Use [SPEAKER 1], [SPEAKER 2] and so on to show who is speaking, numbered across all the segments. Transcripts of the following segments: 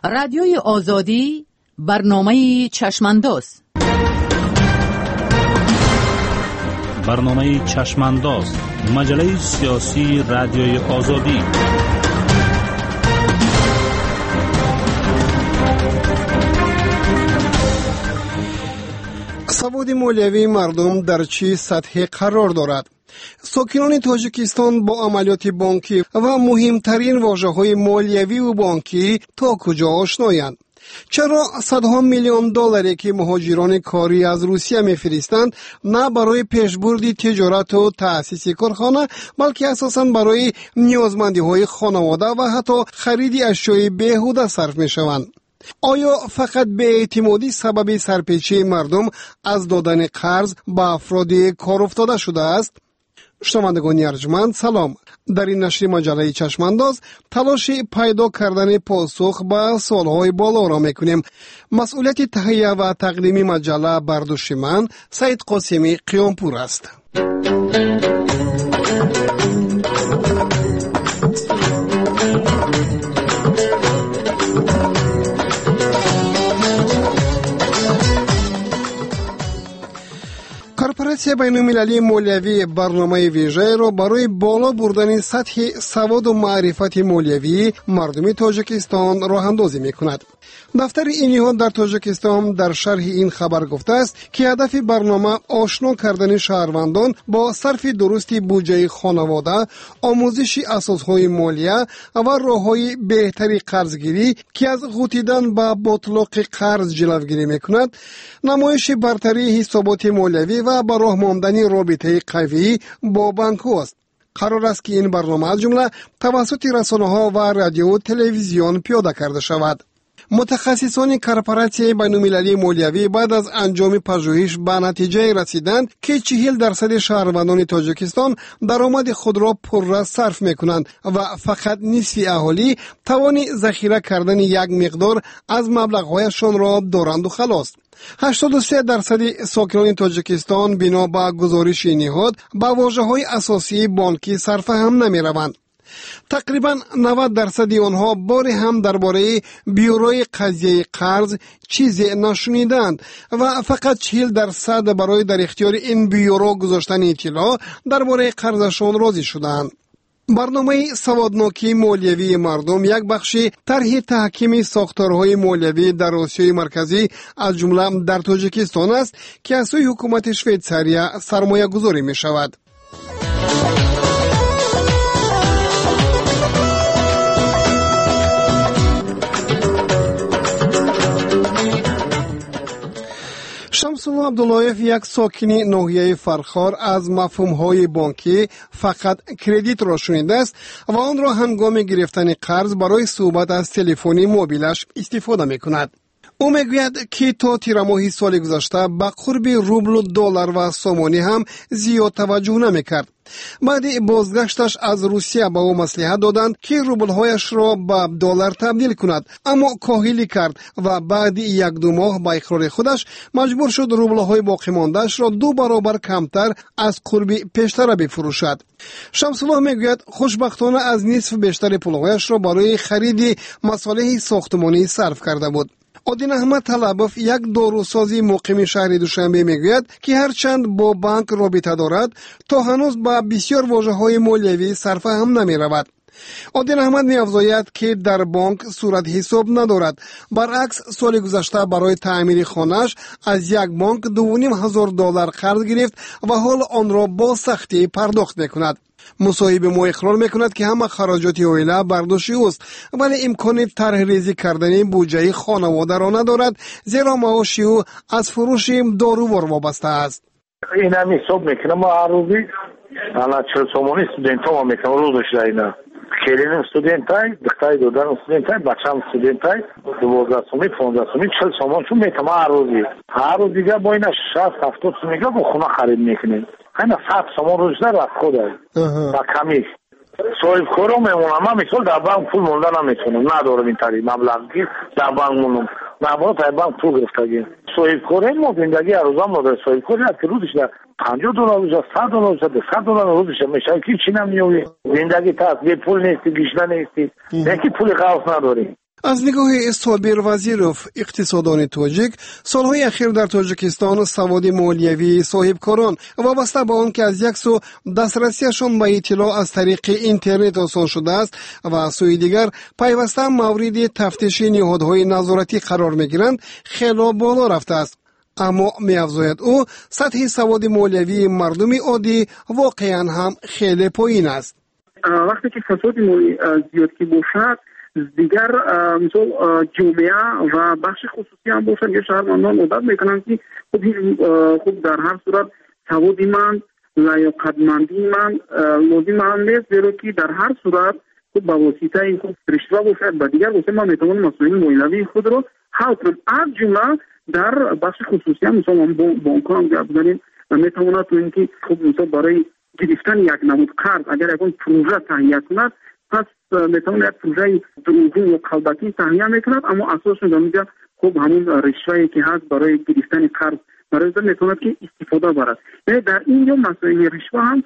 [SPEAKER 1] رادیوی آزادی برنامه چشمانداز.
[SPEAKER 2] برنامه چشمانداز، مجله سیاسی رادیوی آزادی.
[SPEAKER 3] سواد مالیوی مردم در چه سطحی قرار دارد؟ ساکنان تاجیکستان با عملیات بانکی و مهمترین واژه‌های مالیوی و بانکی تا کجا آشنایند؟ چرا صدها میلیون دلاری که مهاجران کاری از روسیه میفرستند نه برای پیشبرد تجارت و تأسیس کارخانه، بلکه اساساً برای نیازمندی‌های خانواده و حتی خرید اشیاء بیهوده صرف می‌شوند؟ آیا فقط بی‌اعتمادی سبب سرپیچی مردم از دادن قرض به افراد کار افتاده شده است؟ شنوندگان ارجمند سلام. در این نشر مجله چشمانداز تلاش پیدا کردن پاسخ به سوالهای بالا را میکنیم. مسئولیت تهیه و تقدیم مجله بر دوش من سید قاسمی قیامپور است. کورپوراسیون بین‌المللی مالیوی برنامه ویژه را برای بالا بردن سطح سواد و معرفت مالیوی مردم تاجیکستان راه اندازی می‌کند. دفتر این نهاد در تاجیکستان در شرح این خبر گفته است که هدف برنامه آشنا کردن شهروندان با صرف درست بودجه خانواده، آموزش اساسهای مالیه و راه‌های بهتری قرضگیری که از غوطیدن به باطلاق قرض جلوگیری می‌کند، نمایش برتری حسابات مالیوی و به راه ماندن رابطه قوی با بانک‌ها است. قرار است که این برنامه از جمله توسط رسانه‌ها و رادیو و تلویزیون پیاده کرده شود. متخصصان کورپوراسیون بین‌المللی مالیوی بعد از انجام پژوهش به نتیجه رسیدند که 40% شهروندان تاجیکستان درآمد خود را پررا صرف می‌کنند و فقط نصف اهالی توان ذخیره کردن یک مقدار از مبلغ‌هایشان را دارند و خلاص. 83% ساکنان تاجیکستان بنا به گزارش نهاد به واژه‌های اساسی بانکی صرف هم نمی‌روند. تقریباً 90% آنها باری هم درباره بیوروی قضیه قرض چیزی نشنیدند و فقط 40% برای در اختیار این بیورو گذاشتن اطلاع درباره قرضشان راضی شدند. برنامه سوادناکی مالیوی مردم یک بخش طرح تحکیم ساختارهای مالیوی در آسیای مرکزی از جمله در تاجیکستان است که از سوی حکومت شویتزاری سرمایه گذاری می شود. شمس‌الله عبداللهیف یک ساکن ناحیه فرخار از مفهوم‌های بانکی فقط کردیت را شنیده است و آن را هنگام گرفتن قرض برای صحبت از تلفن موبیلش استفاده می‌کند. او میگوید که تا تیر ماه سال گذشته به قرب روبل و دلار و سومانی هم زیاد توجه نمی‌کرد. بعد بازگشتش از روسیه به او مصلحت دادند که روبل‌هایش را به دلار تبدیل کند، اما کاهلی کرد و بعد 1-2 ماه با اقرار خودش مجبور شد روبل‌های باقی مانده‌اش را 2 برابر کمتر از قرب پیشتر بفروشد. شمس‌الله میگوید خوشبختانه از نصف بیشتر پول‌هایش را برای خرید مصالح ساختمانی صرف کرده بود. عادل احمد طلبوف یک داروسازی مقیم شهر دوشنبه میگوید که هرچند با بانک رابطه دارد تا هنوز با بسیار واژه‌های مالیوی صرف هم نمی رود. عادل احمد می افزاید که در بانک صورت حساب ندارد. برعکس سال گذشته برای تعمیر خانه‌اش از یک بانک $2,500 قرض گرفت و حال آن را با سختی پرداخت میکند. مصاحب ما اقرار میکند که همه خراجات عائله برداشت اوست، ولی امکان طرح ریزی کردن بودجه خانواده را ندارد، زیرا معاش او از فروش دارووار وابسته است.
[SPEAKER 4] این هم حساب میکنم ما هر روزی الان 40 سومانی استودنت ها میکنم روزش اینا کلینم استودنت های دختری دادن استودنت های بچه‌م استودنت های 12 سومی 15 سومی 40 سومان چون میتونم هر روز دیگه با اینا 60-70 سومی با خونه خرید میکنیم. اینا 100 سومان روز در خودای با کمی صاحب کارم میمونم. من مثلا در بانک پول موندن نمیتونم، ندارم این طریق مبلغی در بانک مونم، نباید در بانک پول گرفتگی صاحب کارم ما زندگی روزم ما در صاحب کاری هست که روزش در $50 روزه $100 $200 روزش میشه که چی نمیوی زندگی تا به پول نیستی گشنه نیستی یکی پول قوس نداری
[SPEAKER 3] از نگاه صابر وزیروف اقتصاددان تاجیک، سالهای اخیر در تاجیکستان سواد مالیوی صاحبکاران وابسته به آن که از یک سو دسترسیشان به اطلاع از طریق اینترنت آسان شده است و از سوی دیگر پیوسته مورد تفتیش نهادهای نظارتی قرار میگیرند خیلی بالا رفته است. اما می‌افزاید او سطح سواد مالیوی مردم عادی واقعا هم خیلی پایین است.
[SPEAKER 5] وقتی که فساد مالی زیاد که باشد، دیگر مثل جامعه و بخش خصوصی هم باشد یا شهروندان عادت میکنند که خب در هر صورت سواد من لیاقتمندی من لازم هم نیست، زیرا که در هر صورت خب با واسطه این خب رشوه باشد و دیگر واسه ما میتوانیم مسائل مالیوی خود را حل کنیم. از جمله در بخش خصوصی هم مثلا بانک هم گپ بزنیم و میتواند تو اینکه خب مثلا برای گرفتن یک نمود قرض اگر یک پروژه تهیه کند، پس میتواند یک پروژه دروغین یا کلبکی تهیه میکند، اما اساسش در خب همون رشوه‌ای که هست برای گرفتن قرض برای این میتواند که استفاده برد. یعنی در اینجا مسائل رشوه هم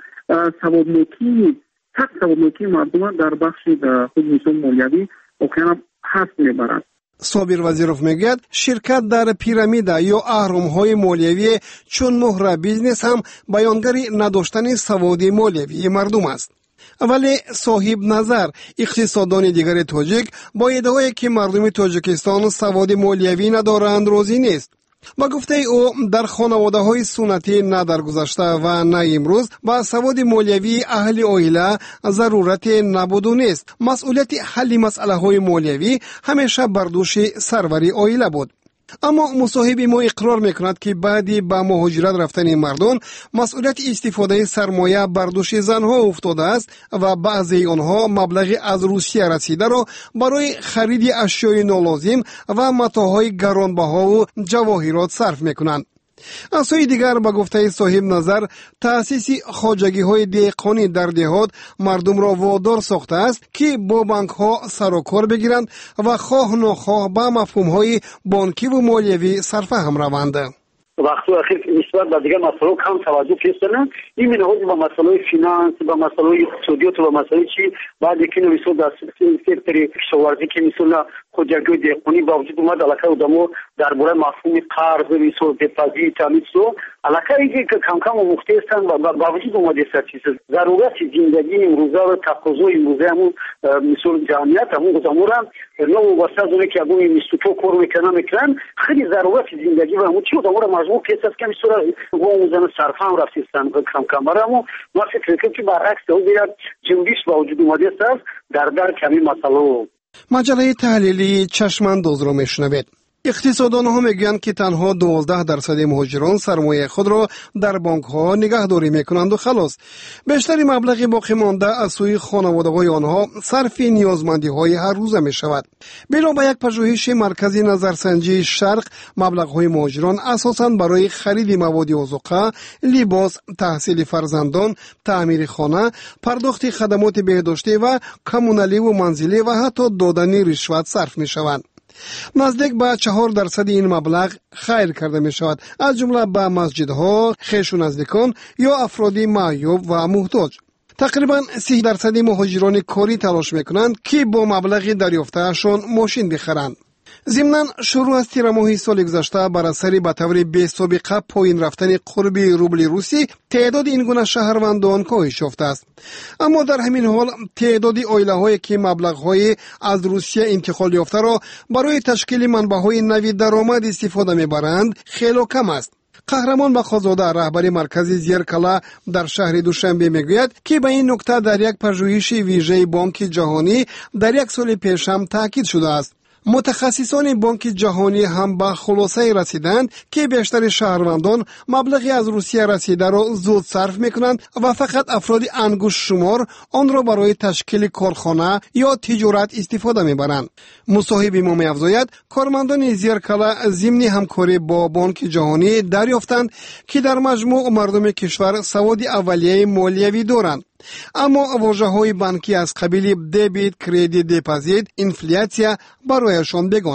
[SPEAKER 5] سوادنوکی مردم در بخش خود مثلا مالیوی واقعا هست میبرد.
[SPEAKER 3] صابر وزیروف میگوید شرکت در پیرامید یا اهرم‌های مالیوی چون مهر بیزنس هم بیانگری نداشتن سواد مالیوی مردم است. ولی صاحب نظر اقتصاددان دیگر تاجیک با ادعایی که مردم تاجیکستان سواد مالیوی ندارند راضی نیست. با گفته او در خانواده‌های سنتی نه در گذشته و نه امروز با سواد مالیوی اهل عائله ضرورت نبود و نیست. مسئولیت حل مسئله‌های مالیوی همیشه بر دوش سروری عائله بود. اما مصاحب ما اقرار میکند که بعدی با مهاجرت رفتن مردم مسئولیت استفاده سرمایه بر دوش زنها افتاده است و بعضی آنها مبلغی از روسیه رسیده را برای خرید اشیای نالازم و متاعهای گرانبها و جواهرات صرف میکنند. از سوی دیگر با گفته صاحب نظر تأسیس خواجگی‌های دهقانی در دهات مردم را وادار ساخته است که با بانک‌ها سر و کار بگیرند و خواه ناخواه با مفهوم‌های بانکی و مالیوی سرفهم روند.
[SPEAKER 6] وقتی اخیر نسبت به دیگر مسائل کم توجه کردن، این منهاج با مسائل فینانس، با مسائل اقتصادیات و با مسائل چی بعد که نویسو در سکتور کشاورزی که مثلا خودجگی دهقانی با وجود اومد علاقه ادمو درباره مفهوم قرض و دپازیت تامیسو علاقه ای که کم کم مختلفن و با وجود اومد است ضرورت زندگی امروزه و تقاضای امروزه همون مثلا جمعیت همون گذامورن نو واسه زونه که اگه میستو کار میکنن خیلی ضرورت زندگی و همون چی ادمو مجموع پیسه است که مثلا و اون صرفا رفتن کم کم برامو ما فکر کنیم که برعکس او دیگر جنبش با وجود اومد است در کمی مسئله.
[SPEAKER 3] مجله تحلیلی چشمانداز را میشنوید. اقتصاددان ها میگویند که تنها 12% مهاجران سرمایه خود را در بانک ها نگهداری میکنند و خلاص. بیشتری مبلغ باقی مانده از سوی خانواده های آنها صرف نیازمندی های هر روزه می شود. بنا به یک پژوهش مرکزی نظرسنجی شرق، مبلغ های مهاجران اساساً برای خرید مواد آذوقه، لباس، تحصیل فرزندان، تعمیر خانه، پرداخت خدمات بهداشتی و کمونالی و منزلی و حتی دادن رشوت صرف می شوند. نزدیک به 4% این مبلغ خیر کرده می شود، از جمله به مسجدها، خویش و نزدیکان یا افرادی معیوب و محتاج. تقریبا 30% مهاجران کاری تلاش می کنند که با مبلغ دریافتهشان ماشین بخرند. ضمناً شروع از تیر ماه سال گذشته بر اثر به طور بی سابقه پایین رفتن قرب روبل روسی تعداد این گونه شهروندان کاهش یافته است. اما در همین حال تعداد عائله‌هایی که مبلغ‌های از روسیه انتقال یافته را برای تشکیل منبع‌های نوی درآمد استفاده می‌برند خیلی کم است. قهرمان بخازاده رهبر مرکز زیرکلا در شهر دوشنبه میگوید که به این نکته در یک پژوهش ویژه بانک جهانی در یک سال پیش هم تاکید شده است. متخصصان بانک جهانی هم به خلاصه رسیدند که بیشتر شهروندان مبلغی از روسیه رسیده را زود صرف میکنند و فقط افراد انگشت شمار آن را برای تشکیل کارخانه یا تجارت استفاده میبرند. مصاحب ما می‌افزاید کارمندان زیرکلا ضمن همکاری با بانک جهانی دریافتند که در مجموع مردم کشور سواد اولیه مالیوی دارند. اما واژه‌های بانکی از قبیل دبیت، کردیت، دپازیت، اینفلیاسیا برایشان بیگانه است.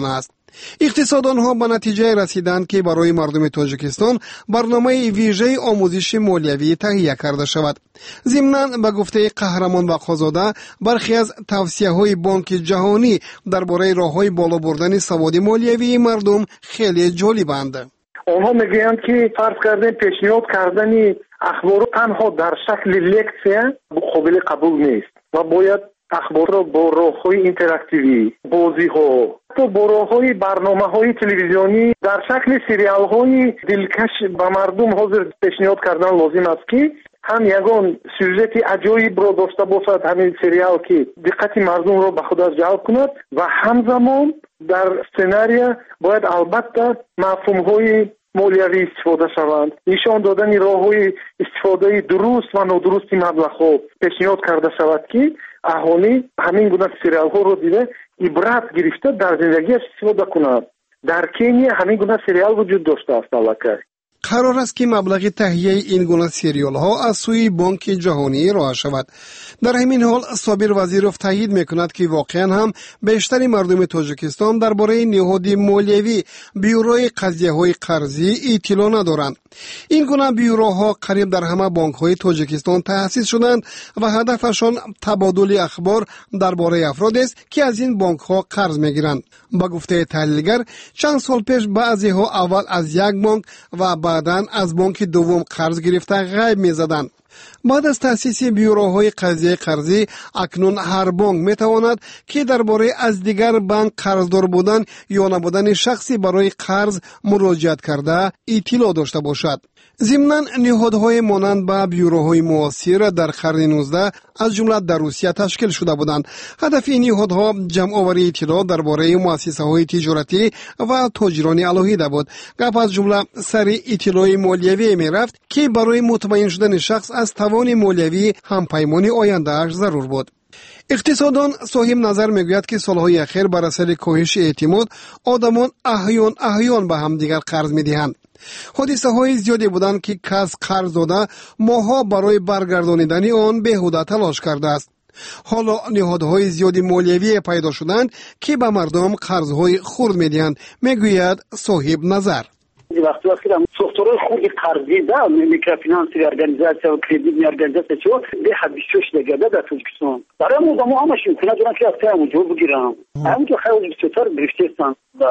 [SPEAKER 3] اقتصاددان ها به نتیجه رسیدند که برای مردم تاجیکستان برنامه ویژه آموزش مالیوی تهیه کرده شود. ضمناً به گفته قهرمان وقازاده برخی از توصیه های بانک جهانی درباره راههای بالا بردن سواد مالیوی مردم خیلی جالبند.
[SPEAKER 4] آنها میگویند که فرض کردن پیشنهاد کردن اخبار تنها در شکل لکچر قابل قبول نیست و باید اخبار را با راه‌های اینتراکتیوی، بازی‌ها، تو با راه‌های برنامه‌های تلویزیونی در شکل سریال‌های دلکش به مردم حاضر پیشنهاد کردن لازم است که هم یگان سوژت عجایب را داشته باشد همین سریال که دقت مردم را به خودش جلب کند و همزمان در سناریو باید البته مفهوم‌های مالیوی استفاده شوند. نشان دادن راه‌های استفاده درست و نادرست مبلغ‌ها پیشنهاد کرده شود که اهالی همین گونه سریال‌ها رو دیده عبرت گرفته در زندگیش استفاده کنند. در کنیا همین گونه سریال وجود داشته است البته.
[SPEAKER 3] قرار است که مبلغ تهیه این گونه سریال ها از سوی بانک جهانی ارائه شود. در همین حال صابر وزیروف تایید میکند که واقعا هم بیشتر مردم تاجیکستان درباره نهاد مالیوی بیوروی قضیه های قرضی اطلاع ندارند. این گونه بیوروها قریب در همه بانک های تاجیکستان تأسیس شدند و هدفشان تبادل اخبار درباره افراد است که از این بانک ها قرض میگیرند. با گفته تحلیلگر چند سال پیش بعضی ها اول از یک بانک و بعداً از بانک دوم قرض گرفته غیب می‌زدند. بعد از تأسیس بیوروهای قضیه قرضی اکنون هر بانک میتواند که درباره از دیگر بانک قرضدار بودن یا نبودن شخصی برای قرض مراجعت کرده اطلاع داشته باشد. ضمناً نهادهای مانند به بیوروهای معاصر در قرن 19 از جمله در روسیه تشکیل شده بودند. هدف این نهادها جمع آوری اطلاع درباره مؤسسه‌های تجارتی و تاجران الهیده بود. گپ از جمله سر اطلاع مالیوی میرفت که برای مطمئن شدن شخص از توان مالیوی همپیمانی آینده‌اش ضرور بود. اقتصاددان صاحب نظر میگوید که سالهای اخیر بر اثر کاهش اعتماد آدمان احیان به همدیگر قرض میدهند. حادثه های زیادی بودند که کس قرض داده ماها برای برگردانیدن آن بیهوده تلاش کرده است. حالا نهادهای زیادی مالیوی پیدا شدند که به مردم قرضهای خرد میدهند، میگوید صاحب نظر.
[SPEAKER 6] وقتی که ساختارهای خود قرضی دا میکروفینانس ارگانیزاسیون و کردیت ارگانیزاسیون به حد 26 دقیقه در تاجیکستان برای مردم همش امکانات دارن که از اونجا بگیرن. همین که خیلی بسیار گرفتن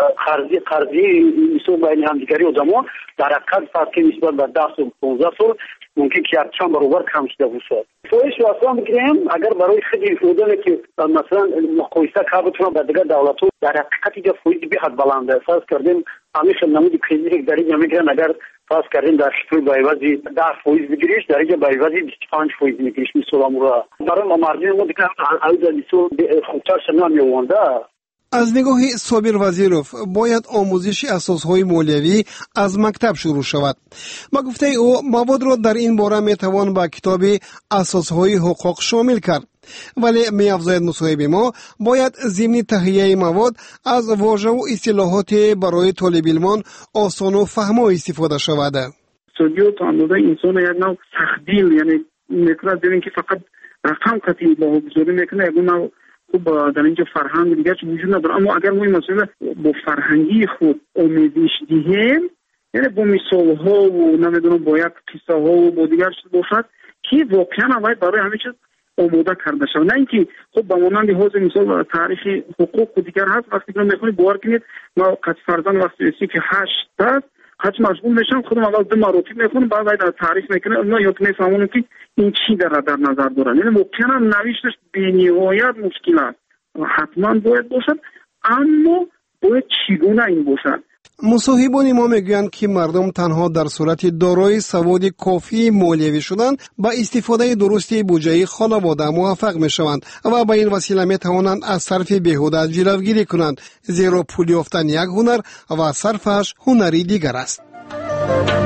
[SPEAKER 6] قرضی مثل بین همدیگری آدما در حقیقت فرض که نسبت به 10 سال 15 سال ممکن که چند برابر کم شده باشه. فایش واسه میگیم اگر برای خیلی بودن که مثلا مقایسه کردن با دیگر دولت‌ها در حقیقت اینجا فایده به حد بلنده. فرض کردیم همیشه نمود کریدیت در اینجا میگیرن اگر فرض کردیم در شکل بایوازی 10% بگیریش در اینجا بایوازی 25% میگیریش مثلا امورا برای مردم ما دیگه عاوز لیسو خوبتر شدن میونده.
[SPEAKER 3] از نگاه صابر وزیروف باید آموزش اساسهای مالیوی از مکتب شروع شود. با گفته او مواد را در این باره میتوان با کتاب اساسهای حقوق شامل کرد. ولی می‌افزاید مصاحب ما باید ضمن تهیه مواد از واژه و اصطلاحات برای طالب علمان آسان و فهمای استفاده شود.
[SPEAKER 5] استودیو تا اندازه انسان یک نوع تخدیل یعنی میکنه ببین که فقط رقم قطعی با گذاری میکنه یک نوع خوب در اینجا فرهنگ دیگه وجود نداره. اما اگر ما این مسئله با فرهنگی خود آمیزش دهیم یعنی با مثال ها و نمیدونم با یک قصه ها و با دیگر چیز باشد که واقعا باید برای همه چیز آماده کرده شود. نه اینکه خب به مانند حوزه مثال تعریف حقوق و دیگر هست وقتی که میخونید باور کنید ما قد فرضاً وقتی رسید که 8 است حتی مشغول میشم خودم اول 2 مراتب میخونم بعد تعریف میکنم اونا یاد میفهمونم که این چی در نظر دارن. یعنی ممکنه نوشتش بی‌نهایت مشکل است حتما باید باشد اما باید چگونه این باشد.
[SPEAKER 3] مصاحبان ما میگویند که مردم تنها در صورت دارای سواد کافی مالیوی شدن با استفاده درستی بودجه خانواده موفق میشوند و به این وسیله میتوانند از صرف بیهوده جلوگیری کنند، زیرا پول یافتن یک هنر و صرفش هنری دیگر است.